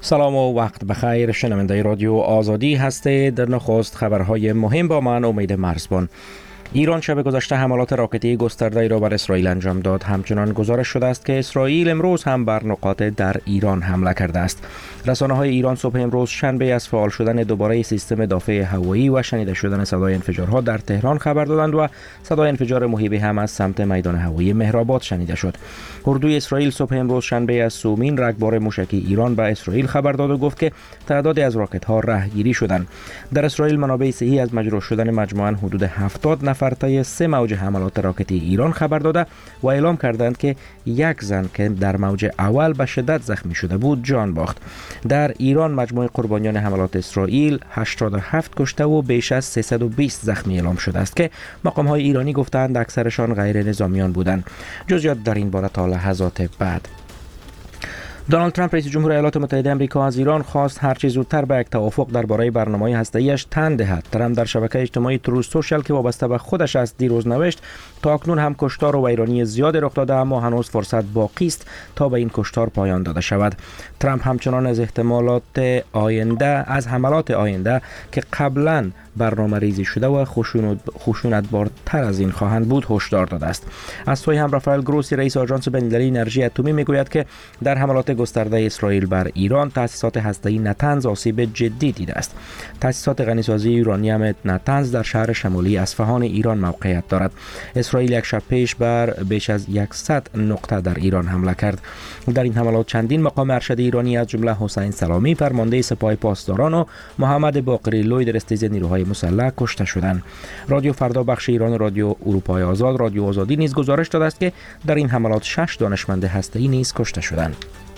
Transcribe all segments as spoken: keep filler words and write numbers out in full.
سلام و وقت بخیر. شنونده رادیو آزادی هستید. در نخست خبرهای مهم با من امید مرزبان. ایران شب گذشته حملات راکتی گسترده‌ای را بر اسرائیل انجام داد. همچنان گزارش شده است که اسرائیل امروز هم بر نقاط در ایران حمله کرده است. رسانه‌های ایران صبح امروز شنبه از فعال شدن دوباره سیستم دافع هوایی و شنیده شدن صدای انفجارها در تهران خبر دادند و صدای انفجار مهیبی هم از سمت میدان هوایی مهرآباد شنیده شد. اردوی اسرائیل صبح امروز شنبه از سومین رگبار موشکی ایران به اسرائیل خبر داد و گفت که تعدادی از راکت‌ها رهگیری شدند. در اسرائیل منابع صحی از مجروح شدن مجموعاً حدود هفتاد نفر طی سه موج حملات راکتی ایران خبر داده و اعلام کردند که یک زن که در موج اول به شدت زخمی شده بود جان باخت. در ایران مجموع قربانیان حملات اسرائیل هشتاد و هفت کشته و بیش از سیصد و بیست زخمی اعلام شده است که مقام‌های ایرانی گفتند اکثرشان غیر نظامیان بودند. جزئیات در این باره تا لحظات بعد. دونالد ترامپ رئیس جمهور ایالات متحده آمریکا از ایران خواست هر چه زودتر به یک توافق درباره برنامه هسته‌ایش تن دهد. ترامپ در شبکه اجتماعی تروث سوشال که وابسته به خودش است دیروز نوشت تا اکنون هم کشتار و ویرانی زیاد رخ داده اما هنوز فرصت باقی است تا به این کشتار پایان داده شود. ترامپ همچنان از احتمالات آینده از حملات آینده که قبلا برنامه ریزی شده و خشونت‌بارتر از این خواهند بود هشدار داده است. از سوی هم رافائل گروسی رئیس آژانس بین‌المللی انرژی اتمی میگوید که در حملات گسترده اسرائیل بر ایران تأسیسات هسته‌ای نتنز آسیب جدی دیده است. تأسیسات غنیسازی یورانیم نتنز در شهر شمالی اصفهان ایران موقعیت دارد. اسرائیل یک شب پیش بر بیش از صد نقطه در ایران حمله کرد. در این حملات چندین مقام ارشد ایرانی از جمله حسین سلامی فرمانده سپاه پاسداران و محمد باقری لوی در استیز نیروهای مسلح کشته شدند. رادیو فردا بخش ایران رادیو اروپای آزاد رادیو آزادی نیز گزارش داده است که در این حملات شش دانشمند هسته‌ای نیز کشته شدند.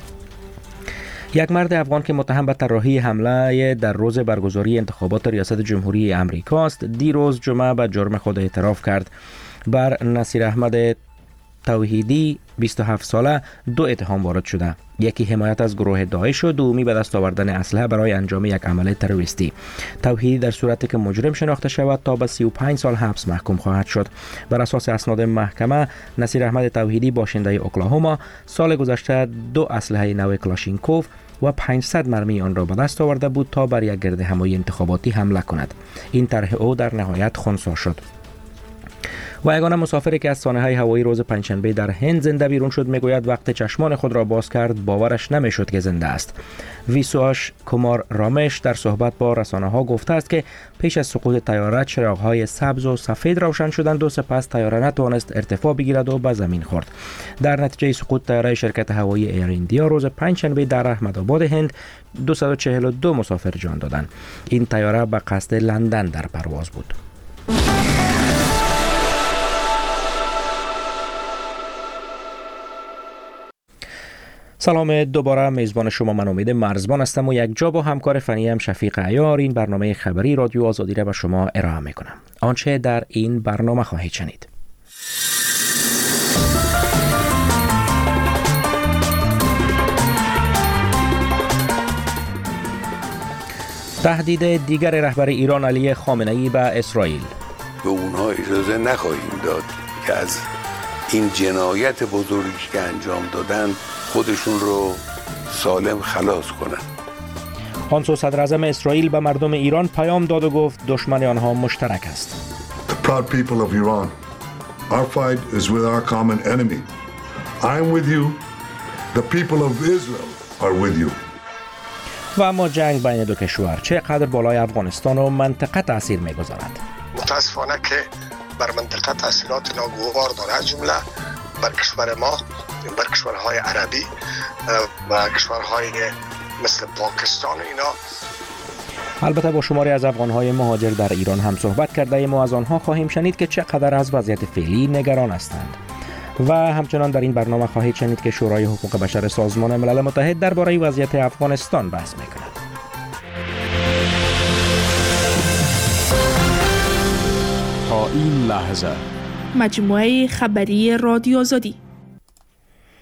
یک مرد افغان که متهم به طراحی حمله در روز برگزاری انتخابات ریاست جمهوری امریکا است دیروز جمعه به جرم خود اعتراف کرد. بر نصیر احمد توحیدی بیست و هفت ساله دو اتهام وارد شده. یکی حمایت از گروه داعش و دومی به دست آوردن اسلحه برای انجام یک عمل تروریستی. توحیدی در صورتی که مجرم شناخته شود تا به سی و پنج سال حبس محکوم خواهد شد. بر اساس اسناد محکمه نصیر احمد توحیدی باشنده اوکلاهوما سال گذشته دو اسلحه نو کلاشینکوف و پانصد مرمی آن را به دست آورده بود تا بر یک گرد همایی انتخاباتی حمله کند. این طرح او در نهایت خنثی شد. و یگانه مسافری که از سانحه هوایی روز پنجشنبه در هند زنده بیرون شد میگوید وقتی چشمان خود را باز کرد باورش نمیشد که زنده است. ویسواش کومار رامش در صحبت با رسانه‌ها گفته است که پیش از سقوط طیاره چراغ‌های سبز و سفید روشن شدند و سپس طیاره نتوانست ارتفاع بگیرد و به زمین خورد. در نتیجه سقوط طیاره شرکت هوایی ایر ایندیا روز پنجشنبه در احمدآباد هند دویست و چهل و دو مسافر جان دادند. این طیاره به قصد لندن در پرواز بود. سلام دوباره، میزبان شما من امید مرزبان هستم و یک جا با همکار فنیم شفیق عیار این برنامه خبری رادیو آزادی را به شما ارائه میکنم. آنچه در این برنامه خواهید شنید: تهدید دیگر رهبر ایران علی خامنه‌ای به اسرائیل. به اونها اجازه نخواهیم داد که از این جنایت بزرگی که انجام دادن خودشون رو سالم خلاص کنن. آن سو صدر اعظم اسرائیل به مردم ایران پیام داد و گفت دشمن آنها مشترک است. The proud people of Iran. Our fight is with our common enemy. I am with you. The people of Israel are with you. و اما جنگ بین دو کشور چقدر بالای افغانستان و منطقه تاثیر می‌گذارد؟ متاسفانه که بر منطقه تاثیرات ناگوار دارد، جمله بر کشور ما، بر کشورهای عربی و کشورهای مثل پاکستان اینا. البته با شماری از افغان‌های مهاجر در ایران هم صحبت کرده ایم و از آنها خواهیم شنید که چقدر از وضعیت فعلی نگران هستند. و همچنان در این برنامه خواهید شنید که شورای حقوق بشر سازمان ملل متحد درباره وضعیت افغانستان بحث می‌کند. تا این لحظه مجموعه خبری رادیو آزادی.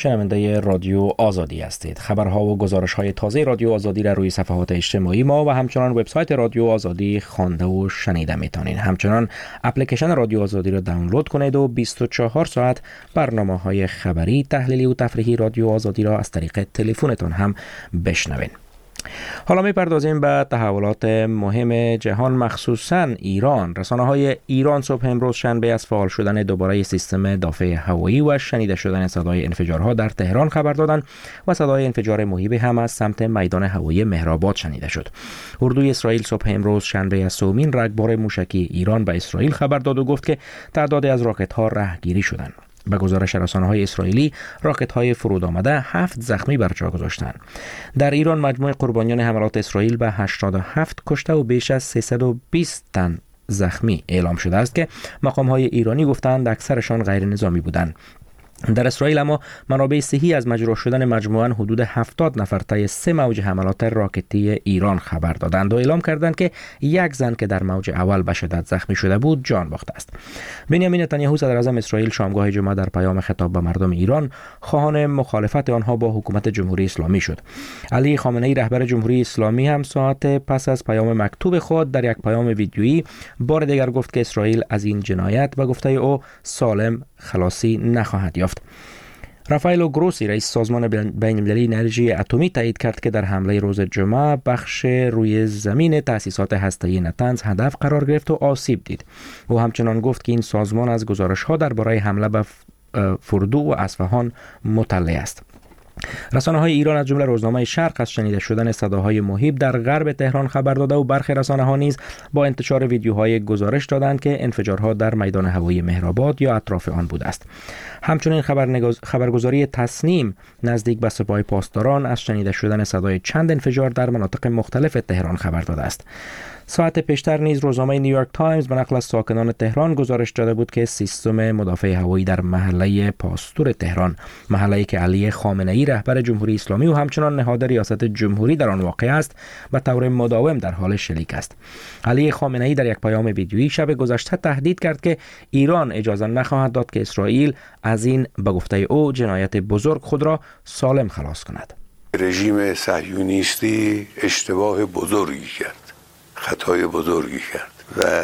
شنونده رادیو آزادی هستید. خبرها و گزارش‌های تازه رادیو آزادی را روی صفحات اجتماعی ما و همچنان وبسایت رادیو آزادی خوانده و شنیده میتونید. همچنان اپلیکیشن رادیو آزادی را دانلود کنید و بیست و چهار ساعت برنامه‌های خبری، تحلیلی و تفریحی رادیو آزادی را از طریق تلفنتون هم بشنوید. حالا می‌پردازیم به تحولات مهم جهان، مخصوصاً ایران. رسانه‌های ایران صبح امروز شنبه از فعال شدن دوباره سیستم دافع هوایی و شنیده شدن صدای انفجارها در تهران خبر دادند و صدای انفجار مهیبی هم از سمت میدان هوایی مهرآباد شنیده شد. اردوی اسرائیل صبح امروز شنبه از سومین رگبار موشکی ایران به اسرائیل خبر داد و گفت که تعدادی از راکت‌ها رهگیری شدند. به گزارش رسانه‌های اسرائیلی، راکت‌های فرود آمده هفت زخمی بر جا گذاشتند. در ایران مجموع قربانیان حملات اسرائیل به هشتاد و هفت کشته و بیش از سیصد و بیست تن زخمی اعلام شده است که مقام‌های ایرانی گفتند اکثرشان غیر نظامی بودند. در اسرائیل اما منابع صحی از مجروح شدن مجموعاً حدود هفتاد نفر طی سه موج حملات راکتی ایران خبر دادند و اعلام کردند که یک زن که در موج اول به شدت زخمی شده بود جان باخته است. بنیامین نتانیاهو صدر اعظم اسرائیل شامگاه جمعه در پیام خطاب به مردم ایران خواهان مخالفت آنها با حکومت جمهوری اسلامی شد. علی خامنه ای رهبر جمهوری اسلامی هم ساعت پس از پیام مکتوب خود در یک پیام ویدیویی بار دیگر گفت که اسرائیل از این جنایت به گفته او سالم خلاصی نخواهد یافت. رافائلو گروسی رئیس سازمان بین‌المللی انرژی اتمی تایید کرد که در حمله روز جمعه بخش روی زمین تأسیسات هسته‌ای نتنز هدف قرار گرفت و آسیب دید. او همچنان گفت که این سازمان از گزارش‌ها درباره حمله به فردو و اصفهان مطلع است. رسانه‌های ایران از جمله روزنامه شرق از شنیده شدن صداهای مهیب در غرب تهران خبر داده و برخی رسانه‌ها نیز با انتشار ویدیوهای گزارش دادند که انفجارها در میدان هوایی مهرآباد یا اطراف آن بوده است. همچنین خبرنگاز... خبرگزاری تصنیم نزدیک به سپاه پاسداران از شنیده شدن صدای چند انفجار در مناطق مختلف تهران خبر داده است. ساعت پیشتر نیز روزنامه نیویورک تایمز به نقل از ساکنان تهران گزارش داده بود که سیستم مدافع هوایی در محله پاستور تهران، محله‌ای که علی خامنه ای رهبر جمهوری اسلامی و همچنان نهاد ریاست جمهوری در آن واقع است، به طور مداوم در حال شلیک است. علی خامنه ای در یک پیام ویدیویی شب گذشته تهدید کرد که ایران اجازه نخواهد داد که اسرائیل از این به گفته او جنایت بزرگ خود را سالم خلاص کند. رژیم صهیونیستی اشتباه بزرگی کرد، خطای بزرگی کرد و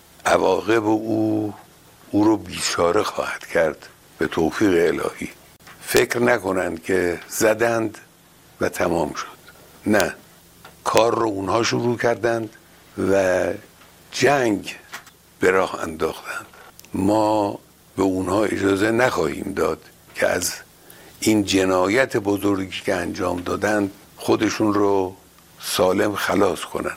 عواقب او او رو بیچاره خواهد کرد به توفیق الهی. فکر نکنند که زدند و تمام شد. نه، کار رو اونها شروع کردند و جنگ به راه انداختند. ما به اونها اجازه نخواهیم داد که از این جنایت بزرگی که انجام دادند خودشون رو سالم خلاص کنند.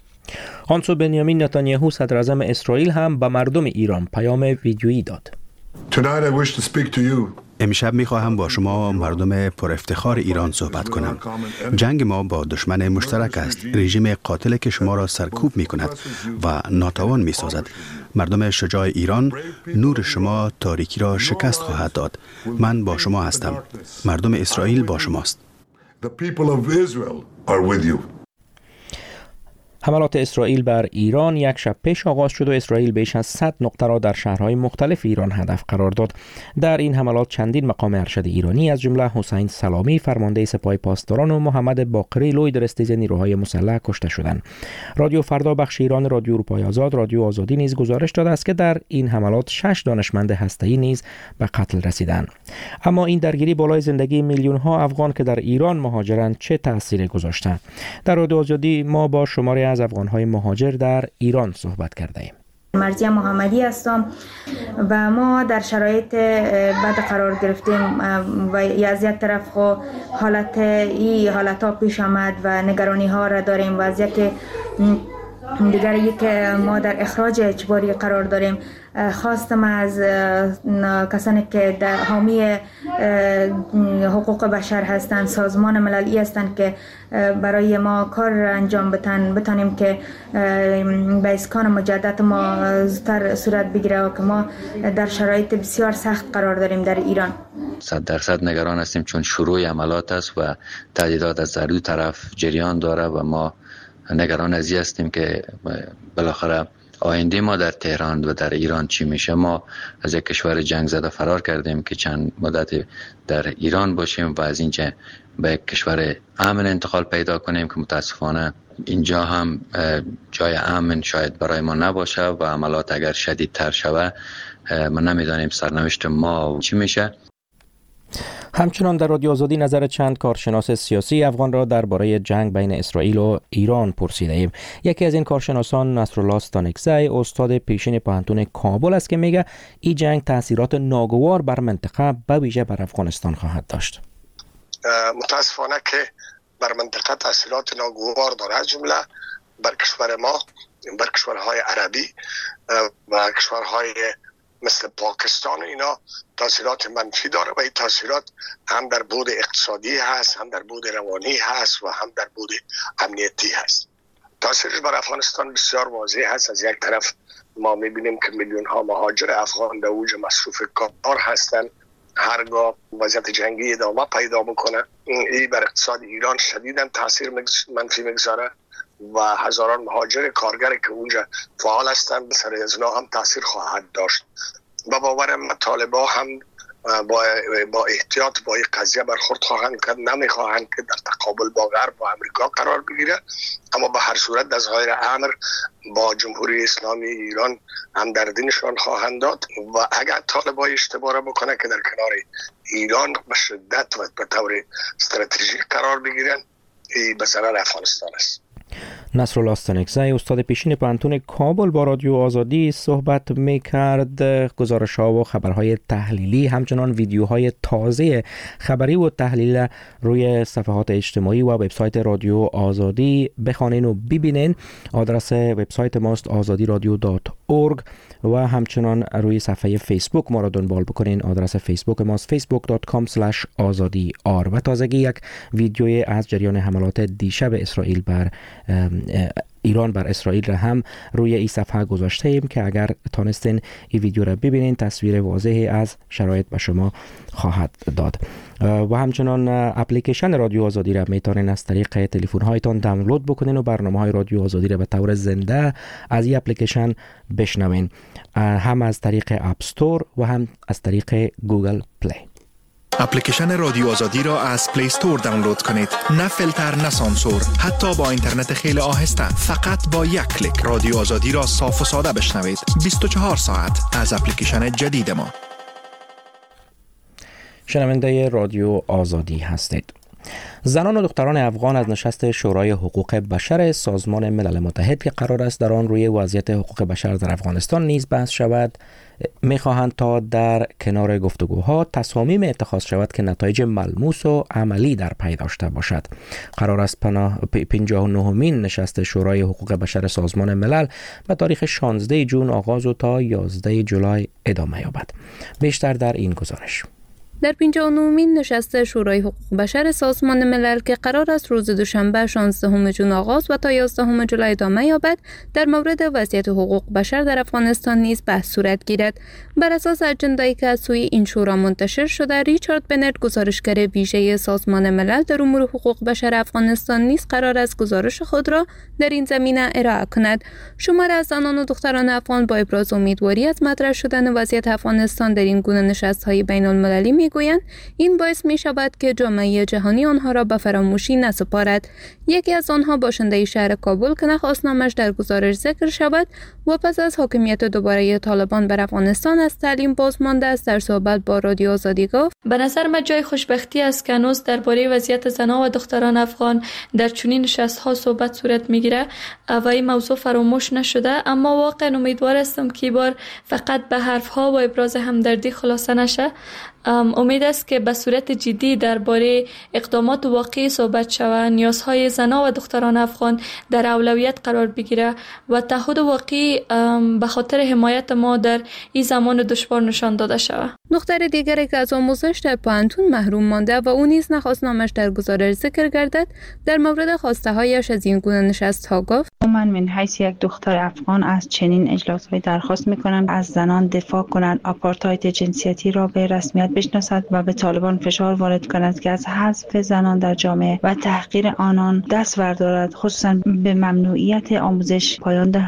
آنسو بنیامین نتانیاهو صدر اعظم اسرائیل هم به مردم ایران پیام ویدیویی داد. Tonight I wish to speak to you. امشب میخواهم با شما مردم پر افتخار ایران صحبت کنم. جنگ ما با دشمن مشترک است. رژیم قاتل که شما را سرکوب میکند و ناتوان میسازد. مردم شجاع ایران، نور شما تاریکی را شکست خواهد داد. من با شما هستم. مردم اسرائیل با شماست. The people of Israel are with you. حملات اسرائیل بر ایران یک شب پیش آغاز شد و اسرائیل بیش از صد نقطه را در شهرهای مختلف ایران هدف قرار داد. در این حملات چندین مقام ارشد ایرانی از جمله حسین سلامی فرمانده سپاه پاسداران و محمد باقری لوی درستیز نیروهای مسلح کشته شدند. رادیو فردا بخش ایران رادیو اروپای آزاد رادیو آزادی نیز گزارش داده است که در این حملات شش دانشمند هسته‌ای نیز به قتل رسیدند. اما این درگیری بالای زندگی میلیون ها افغان که در ایران مهاجرند چه تأثیری گذاشته؟ در رادیو آزادی ما با شماره از افغان‌های مهاجر در ایران صحبت کرده ایم. مرزیه محمدی هستم و ما در شرایط بد قرار گرفتیم و از یک طرف خو حالت ای حالت ها پیش آمد و نگرانی ها را داریم و از یک دیگر یک ما در اخراج اجباری قرار داریم. خواستم از کسانی که در حامی حقوق بشر هستند، سازمان مللی هستند که برای ما کار انجام بدن بتانیم که به اسکان مجدد ما زودتر صورت بگیره و که ما در شرایط بسیار سخت قرار داریم در ایران. صد درصد نگران هستیم چون شروع عملات است و تهدیدات از هر دو طرف جریان داره و ما نگران از این هستیم که بالاخره آینده ما در تهران و در ایران چی میشه. ما از یک کشور جنگ زده فرار کردیم که چند مدت در ایران باشیم و از اینجا به یک کشور امن انتقال پیدا کنیم که متاسفانه اینجا هم جای امن شاید برای ما نباشه و عملات اگر شدیدتر شوه ما نمیدانیم سرنوشت ما چی میشه. همچنان در رادیو آزادی نظر چند کارشناس سیاسی افغان را درباره جنگ بین اسرائیل و ایران پرسیده ایم. یکی از این کارشناسان نصرالله استانکزی استاد پیشین پوهنتون کابل است که میگه این جنگ تاثیرات ناگوار بر منطقه به ویژه بر افغانستان خواهد داشت. متاسفانه که بر منطقه تاثیرات ناگوار داره، از جمله بر کشور ما، بر کشورهای عربی و کشورهای مثل پاکستان اینا تاثیرات منفی داره و این تاثیرات هم در بعد اقتصادی هست، هم در بعد روانی هست و هم در بعد امنیتی هست. تاثیرش بر افغانستان بسیار واضح هست. از یک طرف ما میبینیم که میلیون ها مهاجر افغان در اوج مصروف کار هستند. هرگاه وضعیت جنگی ادامه پیدا بکنه این بر اقتصاد ایران شدیداً تاثیر منفی میگذاره و هزاران مهاجر کارگر که اونجا فعال هستند به سر از هم تاثیر خواهد داشت. و باورم طالبان هم با با احتیاط با این قضیه برخورد خواهند کرد، نمیخواهند که در تقابل با غرب و امریکا قرار بگیره، اما به هر صورت در ظاهر امر با جمهوری اسلامی ایران همدردی نشان خواهند داد و اگر طالبان اشتباه بکنه که در کنار ایران به شدت و به طور استراتژیک قرار بگیرن، این به ضرر افغانستان است. نصرالله استانکزی استاد پیشین پوهنتون کابل با رادیو آزادی صحبت میکرد. گزارش ها و خبرهای تحلیلی همچنان ویدیوهای تازه خبری و تحلیل روی صفحات اجتماعی و وبسایت رادیو آزادی بخوانین و ببینین. آدرس وبسایت ماست آزادی رادیو دات اورگ و همچنان روی صفحه فیسبوک ما را دنبال بکنین. آدرس فیسبوک ماست فیسبوک دات کام اسلش آزادی آر. و تازگی یک ویدیوی از جریان حملات دیشب اسرائیل بر ایران بر اسرائیل را هم روی این صفحه گذاشته ایم که اگر تانستین این ویدیو را ببینین تصویر واضحی از شرایط به شما خواهد داد. و همچنان اپلیکیشن رادیو آزادی را میتونین از طریق تلفن هایتان دانلود بکنین و برنامه های رادیو آزادی را به طور زنده از این اپلیکیشن بشنوین، هم از طریق اپ استور و هم از طریق گوگل پلی. اپلیکیشن رادیو آزادی را از پلی استور دانلود کنید. نه فیلتر نه سانسور، حتی با اینترنت خیلی آهسته، فقط با یک کلیک رادیو آزادی را صاف و ساده بشنوید. بیست و چهار ساعت از اپلیکیشن جدید ما. شنونده رادیو آزادی هستید. زنان و دختران افغان از نشست شورای حقوق بشر سازمان ملل متحد که قرار است در آن روی وضعیت حقوق بشر در افغانستان نیز بحث شود می‌خواهند تا در کنار گفتگوها تصامیم اتخاذ شود که نتایج ملموس و عملی در پی داشته باشد. قرار است پنجاه و نهمین نشست شورای حقوق بشر سازمان ملل به تاریخ شانزده ژوئن آغاز و تا یازده جولای ادامه یابد. بیشتر در این گزارش. در پنجاه و نهمین نشست شورای حقوق بشر سازمان ملل که قرار است روز دوشنبه شانزدهم ژوئن آغاز و تا یازدهم جولای ادامه یابد، در مورد وضعیت حقوق بشر در افغانستان نیز بحث صورت گیرد. بر اساس اجنده‌ای که از سوی این شورا منتشر شده، ریچارد بنت گزارشگر ویژه سازمان ملل در امور حقوق بشر افغانستان نیز قرار است گزارش خود را در این زمینه ارائه کند. شماری از زنان و دختران افغان با ابراز امیدواری از مطرح شدن وضعیت افغانستان در این گونه نشست‌های بین‌المللی میگویند این باعث می شود که جامعه جهانی آنها را به فراموشی نسپارد. یکی از آنها باشنده شهر کابل که نخواست نامش در گزارش ذکر شود و پس از حاکمیت دوباره طالبان بر افغانستان از تعلیم باز مانده است، در صحبت با رادیو آزادی گفت: به نظر من جای خوشبختی است که هنوز درباره وضعیت زنان و دختران افغان در چنین نشست‌ها صحبت صورت میگیره و این موضوع فراموش نشده، اما واقعا امیدوار هستم که بار فقط به حرف‌ها و ابراز همدردی خلاصه نشه. امید است که به صورت جدی درباره اقدامات واقعی صحبت شود، نیازهای زنان و دختران افغان در اولویت قرار بگیره و تعهد واقعی به خاطر حمایت ما در این زمان دشوار نشان داده شود. دختر دیگری که از آموزش در پوهنتون محروم مانده و او نیز نخواست نامش در گزارش ذکر گردد، در مورد خواسته هایش از این گونه نشست ها گفت: من من حیث یک دختر افغان از چنین اجلاس‌های درخواست می‌کنم از زنان دفاع کنند، آپارتاید جنسیتی را به رسمیت بشناسد و به طالبان فشار وارد کند که از حذف زنان در جامعه و تحقیر آنان دست بردارد، خصوصا به ممنوعیت آموزش پایان دهد.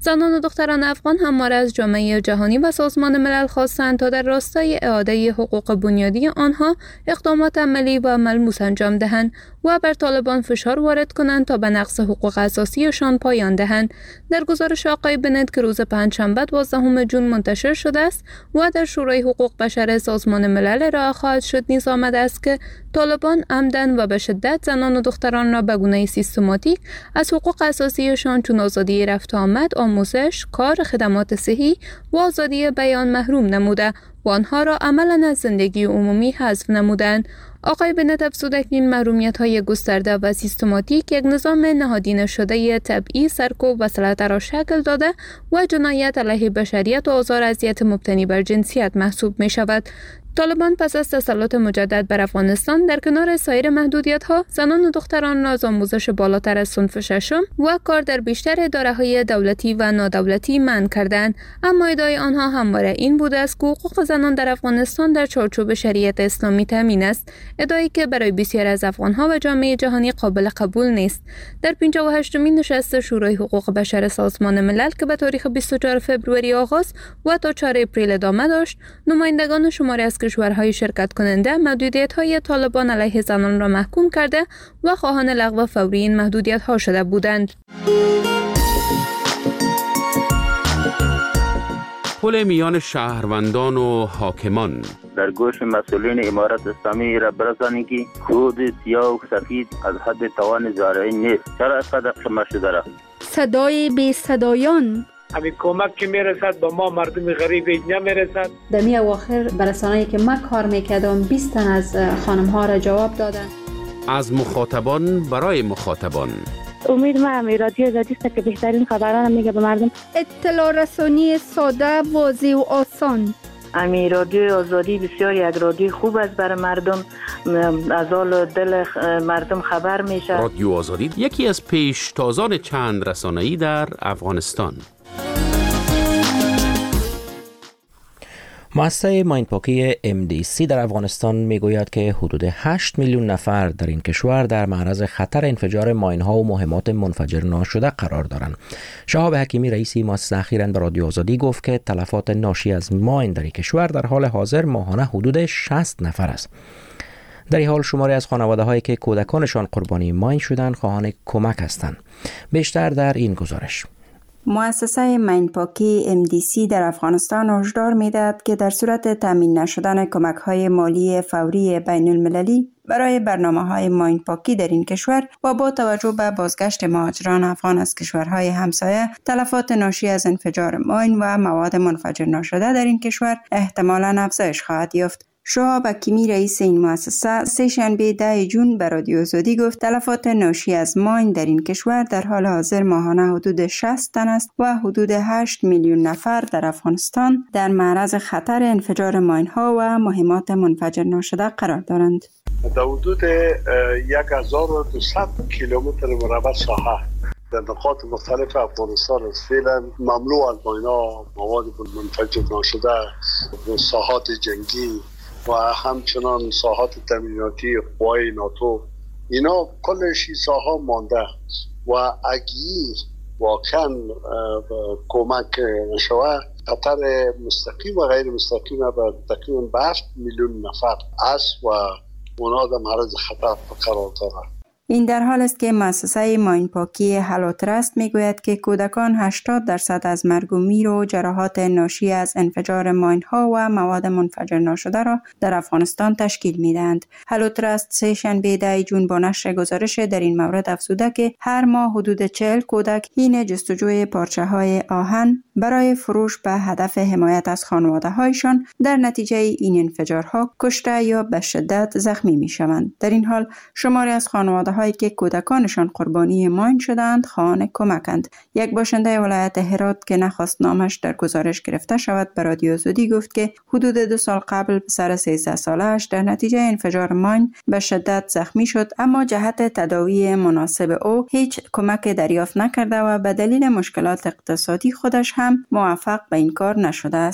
زنان و دختران افغان همواره از جامعه جهانی و سازمان ملل خواستند تا در راستای اعاده حقوق بنیادی آنها اقدامات عملی و ملموس انجام دهند و بر طالبان فشار وارد کنند تا به نقض حقوق اساسیشان پایان دهند. در گزارش آقای بنت که روز پنجشنبه دوازدهم ژوئن منتشر شده است و در شورای حقوق بشر سازمان ملل ارائه خواهد شد، نیز آمده است که طالبان عمدن و به شدت زنان و دختران را به گونه سیستماتیک از حقوق اساسیشان چون آزادی رفت و آمد، آموزش، کار، خدمات صحی و آزادی بیان محروم نموده و آنها را عملاً از زندگی عمومی حذف نمودند. آقای بنت افزوده که این محرومیت‌های گسترده و سیستماتیک یک نظام نهادینه شده طبعی سرکوب و سلطه را شکل داده و جنایت علیه بشریت و آزار اذیت مبتنی بر جنسیت محسوب می‌شود. طالبان پس از تسلط مجدد بر افغانستان در کنار سایر محدودیت‌ها، زنان و دختران را از آموزش بالاتر از صنف ششم و کار در بیشتر اداره‌های دولتی و نادولتی منع کردند. اما ادعای آنها همواره این بوده است که حقوق زنان در افغانستان در چارچوب شریعت اسلامی تامین است، ادعایی که برای بسیاری از افغان‌ها و جامعه جهانی قابل قبول نیست. در پنجاه و هشتمین نشست شورای حقوق بشر سازمان ملل که به تاریخ بیست و چهارم فوریه آغاز و تا چهارم اپریل ادامه داشت، نمایندگان شماری از کشورهای شرکت کننده محدودیت‌های طالبان علیه زنان را محکوم کرده و خواهان لغو فوری این محدودیت‌ها شده بودند. پل میان شهروندان و حاکمان در گوش مسئولین امارت اسلامی را برسانید که خود سیاه و سفید از حد توان زارعی نیست. چرا اینقدر قمه شده را؟ صدای بی صدایان همین کمک که میرسد به ما مردم غریب نمیرسد. در می اواخر برسانه‌ای که من کار میکردم بیست تن از خانم ها را جواب دادن. از مخاطبان برای مخاطبان. امید ما هم رادیو آزادی است که بهترین خبران میگه به مردم. اطلاع رسانی ساده، واضح و آسان. امی رادیو آزادی بسیار یک رادیو خوب است برای مردم، از حال دل مردم خبر میشه. رادیو آزادی یکی از پیشتازان چند رسانه‌ای در افغانستان. مؤسسه ماینپاکی ام دی سی در افغانستان میگوید که حدود هشت میلیون نفر در این کشور در معرض خطر انفجار ماین‌ها و مهمات منفجر ناشده قرار دارند. شهاب حکیمی رئیس مؤسسه اخیراً به رادیو آزادی گفت که تلفات ناشی از ماین در این کشور در حال حاضر ماهانه حدود شصت نفر است. در این حال شماری از خانواده‌هایی که کودکانشان قربانی ماین شدند خواهان کمک هستند. بیشتر در این گزارش. مؤسسه ماینپاکی ام دی سی در افغانستان هشدار می‌دهد که در صورت تامین نشدن کمک‌های مالی فوری بین المللی برای برنامه‌های ماینپاکی در این کشور و با توجه به بازگشت مهاجران افغان از کشورهای همسایه، تلفات ناشی از انفجار ماین و مواد منفجر ناشده در این کشور احتمالاً افزایش خواهد یافت. شهاب حکیمی رئیس این مؤسسه سه شنبه ده ژوئن به رادیو آزادی گفت تلفات ناشی از ماین در این کشور در حال حاضر ماهانه حدود شصت تن است و حدود هشت میلیون نفر در افغانستان در معرض خطر انفجار ماین ها و مهمات منفجر ناشده قرار دارند. در حدود یک هزار و دویست کیلومتر مربع ساحه در نقاط مختلف افغانستان است. فعلا مملو از ماین‌ها، مواد منفجر ناشده، ساحات جنگی و همچنان ساحات تامیناتی قوای ناتو، اینا کلش ساحا مانده و اگه واقعا کمک نشوه خطر مستقیم و غیر مستقیم به تقریبا به هفت میلیون نفر است و اونا در معرض خطر قرار دارند. این در حال است که مؤسسه ماینپاکی هلوترست میگوید که کودکان هشتاد درصد از مرگ و میر و جراحات ناشی از انفجار ماین‌ها و مواد منفجر ناشده را در افغانستان تشکیل میدهند. هلوترست سه شنبه ده ژوئن با نشر گزارش در این مورد افزوده که هر ماه حدود چهل کودک حین جستجوی پارچه‌های آهن برای فروش به هدف حمایت از خانواده‌هایشان در نتیجه این انفجارها کشته یا به شدت زخمی میشوند. در این حال شماری از خانواده هایی که کودکانشان قربانی ماین شدند خواهان کمکند. یک باشنده ولایت هرات که نخواست نامش در گزارش گرفته شود به رادیو آزادی گفت که حدود دو سال قبل پسر سیزده ساله‌اش در نتیجه انفجار ماین به شدت زخمی شد، اما جهت تداوی مناسب او هیچ کمک دریافت نکرده و به دلیل مشکلات اقتصادی خودش هم موفق به این کار نشده است.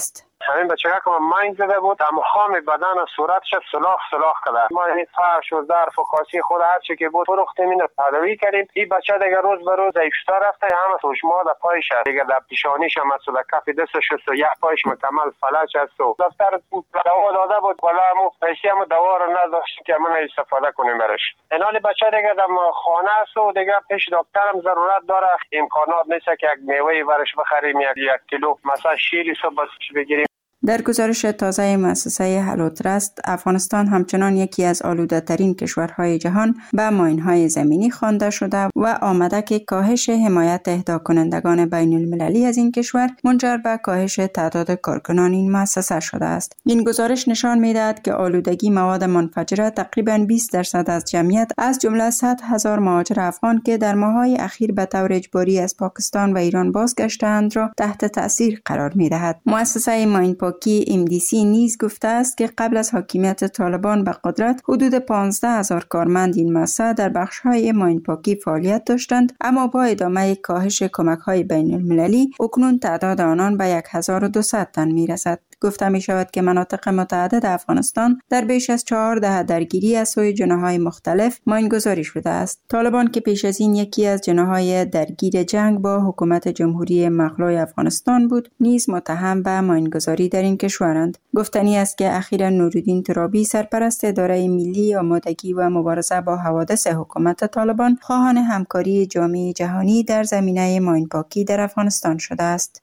همین بچه که من ماین زده بود، تمام بدن و صورتش سلاخ سلاخ کرده. ما این فرش و ظرف و کاسه خود هر چی که بود فروختیم، اینو پهلوی کردیم. این بچه دیگه روز به روز ضعیف‌تر رفته، همه سوشما در پایش دیگه در پیشانیش هم مسئله کف دستش و یک پایش مکمل فلج است و دفتر دوا داده بود، ولی مو پیسه هم دوا رو نداشتیم که من استفاده کنیم برش. اینال بچه دیگه در خانه است و دیگه پیش دکتر هم ضرورت داره. امکانات نیست که یک میوه برش بخریم، یک کیلو مثلا شیری صبح بگیریم. در گزارش تازه مؤسسه هلو ترست، افغانستان همچنان یکی از آلوده ترین کشورهای جهان به ماین‌های زمینی خوانده شده و آمده که کاهش حمایت اهدا کنندگان بین المللی از این کشور منجر به کاهش تعداد کارکنان این مؤسسه شده است. این گزارش نشان می‌دهد که آلودگی مواد منفجره تقریباً بیست درصد از جمعیت از جمله صد هزار مهاجر افغان که در ماه‌های اخیر به طور اجباری از پاکستان و ایران بازگشتند را تحت تأثیر قرار می‌دهد. مؤسسه ماین کی ام دی سی نیز گفته است که قبل از حاکمیت طالبان به قدرت حدود پانزده هزار کارمند این مؤسسه در بخش‌های ماینپاکی فعالیت داشتند، اما با ادامه کاهش کمک‌های بین المللی اکنون تعداد آنان به هزار و دویست تن می‌رسد. گفته می شود که مناطق متعدد افغانستان در بیش از چهار دهه درگیری از سوی جناح‌های مختلف ماینگذاری شده است. طالبان که پیش از این یکی از جناح‌های درگیر جنگ با حکومت جمهوری مغلوب افغانستان بود، نیز متهم به ماینگذاری در این کشورند. گفتنی است که اخیراً نورالدین ترابی سرپرست اداره ملی آمادگی و مبارزه با حوادث حکومت طالبان خواهان همکاری جامعه جهانی در زمینه ماینپاکی در افغانستان شده است.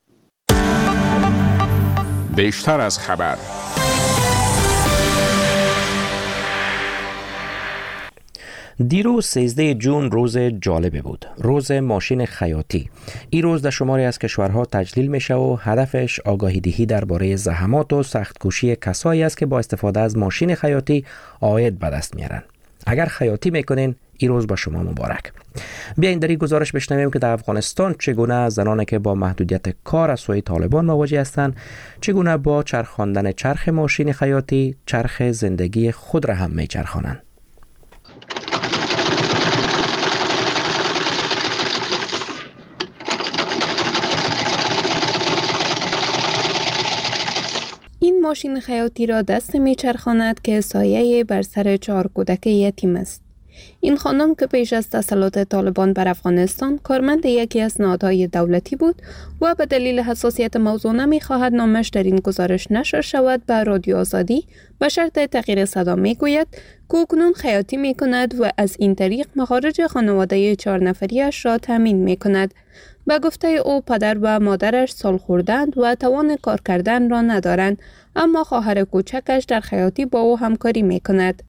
بیشتر از خبر. دیروز سیزده جون روز جالبی بود، روز ماشین خیاطی. این روز در شماری از کشورها تجلیل میشه و هدفش آگاهی دهی درباره زحمات و سختکوشی کسایی است که با استفاده از ماشین خیاطی عاید به دست میارن. اگر خیاطی میکنین، این روز با شما مبارک. بیاین در این گزارش بشنویم که در افغانستان چگونه زنانی که با محدودیت کار از سوی طالبان مواجه هستند، چگونه با چرخاندن چرخ ماشین خیاطی چرخ زندگی خود را هم میچرخانند. این ماشین خیاطی را دست میچرخاند که سایه بر سر چهار کودک یتیم است. این خانم که پیش از تسلط طالبان بر افغانستان کارمند یکی از نهادهای دولتی بود و به دلیل حساسیت موضوع نمی‌خواهد نامش در این گزارش نشر شود، به رادیو آزادی به شرط تغییر صدا میگوید که اکنون خیاطی میکند و از این طریق مخارج خانواده چهار نفریش را تامین میکند. به گفته او پدر و مادرش سال خوردند و توان کار کردن را ندارند، اما خواهر کوچکش در خیاطی با او همکاری میکند.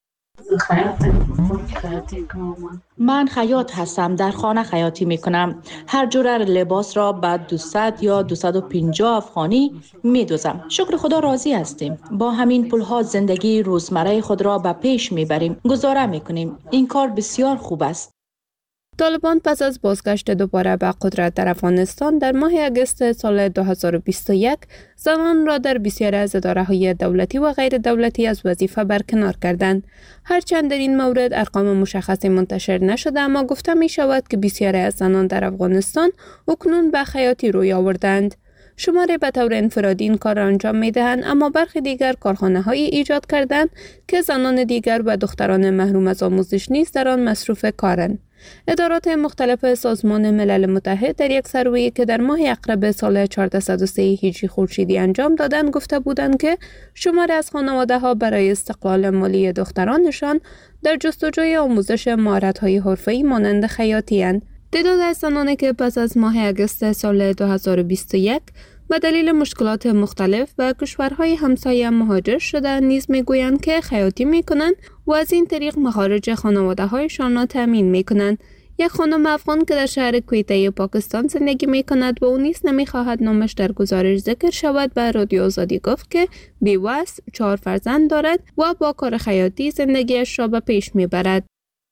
من خیاط هستم، در خانه خیاطی می کنم. هر جور لباس را بعد دویست یا دویست و پنجاه افغانی می دوزم. شکر خدا راضی هستیم. با همین پولها زندگی روزمره خود را به پیش می بریم. گزاره می کنیم. این کار بسیار خوب است. طالبان پس از بازگشت دوباره به قدرت در افغانستان در ماه اگست سال دو هزار و بیست و یک زنان را در بسیاری از اداره‌های دولتی و غیر دولتی از وظیفه برکنار کردند. هرچند در این مورد ارقام مشخصی منتشر نشده، اما گفته می شود که بسیاری از زنان در افغانستان اکنون به خیاطی روی آوردند. شماره به طور انفرادی این کار را انجام می دهند، اما برخی دیگر کارخانه هایی ایجاد کردند که زنان دیگر و دختران محروم از آموزش نیز در آن مصروف کارند. ادارات مختلف سازمان ملل متحد در یک سروی که در ماه اقرب سال چهارصد و سه هجری خورشیدی انجام دادند گفته بودند که شماری از خانواده ها برای استقلال مالی دخترانشان در جستجوی آموزش مهارت‌های حرفه‌ای مانند خیاطی اند. تعداد از زنانی که پس از ماه اگست سال دو هزار و بیست و یک به دلیل مشکلات مختلف به کشورهای همسایه مهاجر شده نیز میگویند که خیاطی میکنند و از این طریق مخارج خانواده‌هایشان را تامین میکنند. یک خانم افغان که در شهر کویته پاکستان زندگی میکند و او نیز نمیخواهد نامش در گزارش ذکر شود، به رادیو آزادی گفت که بیوه است، چهار فرزند دارد و با کار خیاطی زندگیش را به پیش میبرد.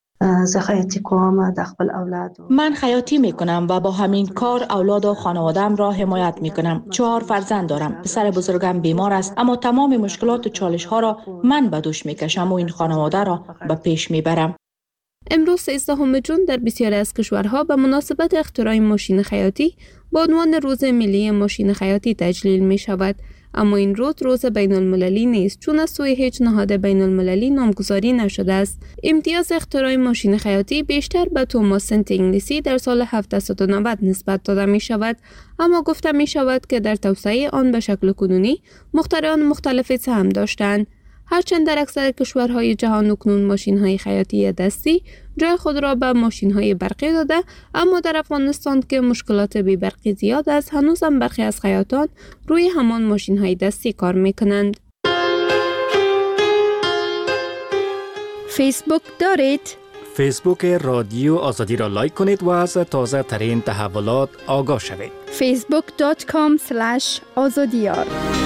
من خیاطی میکنم و با همین کار اولاد و خانوادم را حمایت میکنم. چهار فرزند دارم. پسر بزرگم بیمار است، اما تمام مشکلات و چالش ها را من به دوش میکشم و این خانواده را به پیش میبرم. امروز سیزدهم ژوئن در بسیاری از کشورها به مناسبت اختراع ماشین خیاطی با عنوان روز ملی ماشین خیاطی تجلیل می شود. اما این روز روز بین المللی نیست، چون از سوی هیچ نهاد بین المللی نامگذاری نشده است. امتیاز اختراع ماشین خیاطی بیشتر به توماس سنت انگلیسی در سال هفتصد و نود نسبت داده می شود، اما گفته می شود که در توسعه آن به شکل کنونی مخترعان مختلفی سهم داشتند. هرچند در اکثر کشورهای جهان اکنون ماشین‌های خیاطی دستی جای خود را به ماشین‌های برقی داده، اما در افغانستان که مشکلات بی برقی زیاد است، هنوز هم برخی از خیاطان روی همان ماشین‌های دستی کار می‌کنند. فیسبوک دارید؟ فیسبوک رادیو آزادی را لایک کنید و از تازه ترین تحولات آگاه شوید. فیسبوک دات کام اسلش آزادیار.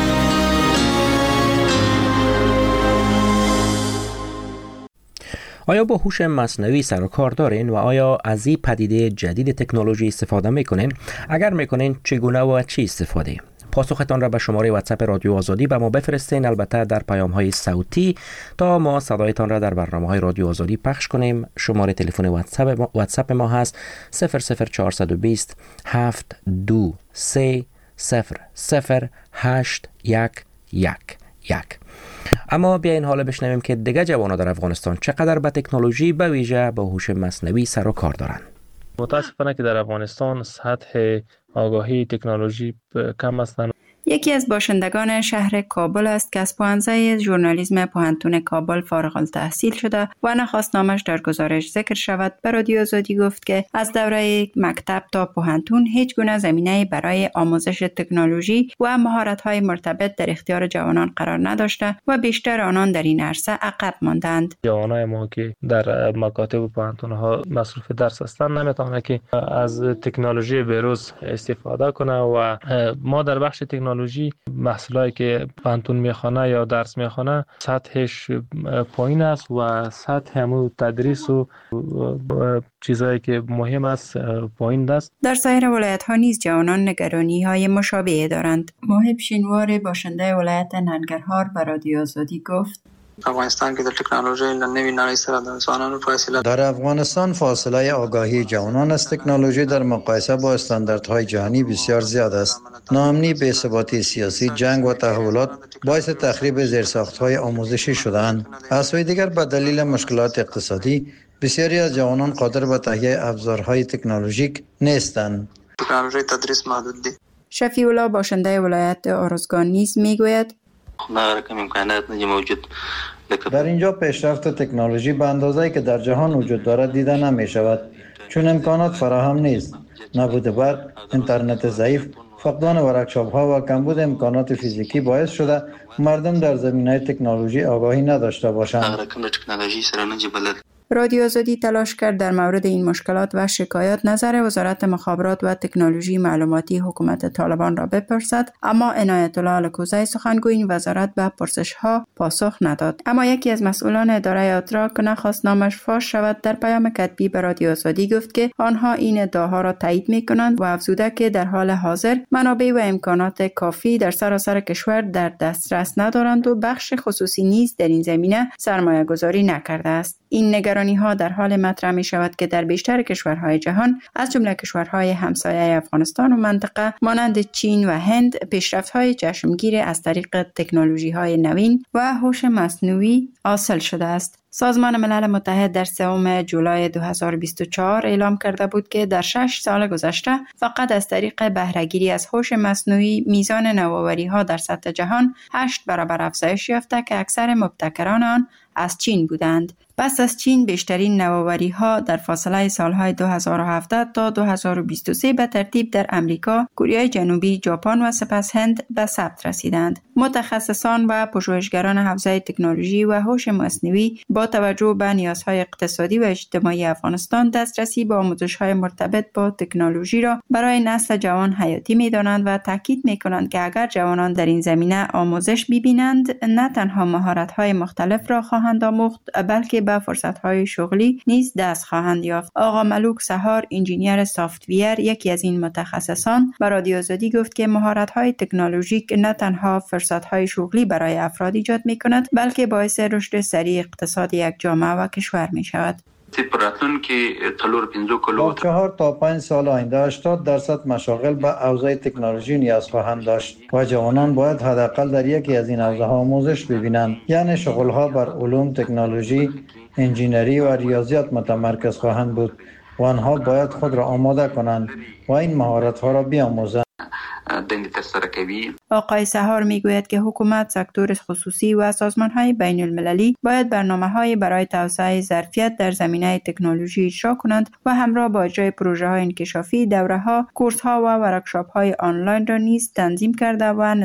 آیا با هوش مصنوعی سر و کار دارین و آیا از این پدیده جدید تکنولوژی استفاده میکنین؟ اگر میکنین چگونه و چی استفاده؟ پاسختان را به شماره واتساپ رادیو آزادی به ما بفرستین، البته در پیام های صوتی، تا ما صدایتان را در برنامه های رادیو آزادی پخش کنیم. شماره تلفن واتساپ ما, واتساپ ما هست صفر صفر چهارصد و بیست هفت دو سه صفر صفر هشت یک یک یک. اما بیاین حالا بشنویم که دیگه جوانان در افغانستان چقدر به تکنولوژی به ویژه با هوش مصنوعی سر و کار دارند. متاسفانه که در افغانستان سطح آگاهی تکنولوژی کم است. یکی از باشندگان شهر کابل است که از پوهنځی ژورنالیسم پوهنتون کابل فارغ التحصیل شده و نخواست نامش در گزارش ذکر شود. به رادیو آزادی گفت که از دوره مکتب تا پوهنتون هیچ گونه زمینه برای آموزش تکنولوژی و مهارت‌های مرتبط در اختیار جوانان قرار نداشته و بیشتر آنان در این عرصه عقب ماندند. جوانای ما که در مکاتب و پوهنتون‌ها مصروف درس هستند نمیتونه که از تکنولوژی به‌روز استفاده کنه و ما در بخش تکنولوژی محصولاتی که پوهنتون میخوانه یا درس میخوانه سطحش پایین است و سطح همون تدریس و چیزایی که مهم است پایین است. در سایر ولایت ها نیز جوانان نگرانی های مشابه دارند. محب شینوار باشنده ولایت ننگرهار به رادیو آزادی گفت افغانستان کې د ټکنالوژي له نوې نړۍ سره د ځوانانو فاصله در افغانستان فاصله آگاهی جوانان از تکنولوژی در مقایسه با استانداردهای جهانی بسیار زیاد است. ناامنی، بی‌ثباتی سیاسی، جنگ و تحولات باعث تخریب زیرساخت‌های آموزشی شده‌اند. از سوی دیگر به دلیل مشکلات اقتصادی بسیاری از جوانان قادر به تهیه ابزارهای تکنولوژیک نیستند. تکنولوژی تدریس محدود دی. شفیع الله باشنده ولایت آرزگان نیز میگوید در اینجا پیشرفت تکنولوژی به اندازه‌ای که در جهان وجود دارد دیده نمی شود، چون امکانات فراهم نیست. نبود برق، اینترنت ضعیف، فقدان ورکشاپ ها و کمبود امکانات فیزیکی باعث شده مردم در زمینه تکنولوژی آگاهی نداشته باشند. رادیو آزادی تلاش کرد در مورد این مشکلات و شکایات نظر وزارت مخابرات و تکنولوژی معلوماتی حکومت طالبان را بپرسد، اما عنایت الله الکوزی سخنگوی این وزارت به پرسش ها پاسخ نداد. اما یکی از مسئولان اداره اتراک نخواست نامش فاش شود در پیام کتبی به رادیو آزادی گفت که آنها این ادعاها را تایید می‌کنند و افزوده که در حال حاضر منابع و امکانات کافی در سراسر کشور در دسترس ندارند و بخش خصوصی نیز در این زمینه سرمایه گذاری نکرده است. این نگرانی ها در حال مطرح می شود که در بیشتر کشورهای جهان از جمله کشورهای همسایه افغانستان و منطقه مانند چین و هند پیشرفت‌های چشمگیر از طریق تکنولوژی‌های نوین و هوش مصنوعی حاصل شده است. سازمان ملل متحد در سوم جولای دو هزار و بیست و چهار اعلام کرده بود که در شش سال گذشته فقط از طریق بهره‌گیری از هوش مصنوعی میزان نوآوری‌ها در سطح جهان هشت برابر افزایش یافته که اکثر مبتکران آن از چین بودند. پس از چین بیشترین نوآوری‌ها در فاصله سالهای دو هزار و هفده تا دو هزار و بیست و سه به ترتیب در امریکا، کره جنوبی، ژاپن و سپس هند به ثبت رسیدند. متخصصان و پژوهشگران حوزه تکنولوژی و هوش مصنوعی با توجه به نیازهای اقتصادی و اجتماعی افغانستان دسترسی به آموزش‌های مرتبط با تکنولوژی را برای نسل جوان حیاتی می‌دانند و تاکید می‌کنند که اگر جوانان در این زمینه آموزش ببینند، نه تنها مهارت‌های مختلف را خواهند آموخت، بلکه به فرصت‌های شغلی نیز دست خواهند یافت. آقا ملوک سهار، انجینیر سافت‌ویر، یکی از این متخصصان، به رادیو آزادی گفت که مهارت‌های تکنولوژیک نه تنها فرصت‌های شغلی برای افراد ایجاد می‌کند، بلکه باعث رشد سریع اقتصاد یک جامعه و کشور می‌شود. راتلون که تلور پنځو کلو در چهار تا پنج سال آینده هشتاد درصد مشاغل به حوزه تکنولوژی نیاز خواهند داشت و جوانان باید حداقل در یکی از این حوزه‌ها آموزش ببینند. یعنی شغل‌ها بر علوم، تکنولوژی، انجینری و ریاضیات متمرکز خواهند بود و آنها باید خود را آماده کنند و این مهارت‌ها را بیاموزند. آقای سهار میگوید که حکومت، سکتور خصوصی و سازمان‌های بین المللی باید برنامه‌های برای توسعه ظرفیت در زمینه تکنولوژی اجرا کنند و همراه با اجرای پروژه‌های انکشافی، دوره‌ها، کورس‌ها و ورکشاپ‌های آنلاین را نیز تنظیم کرده و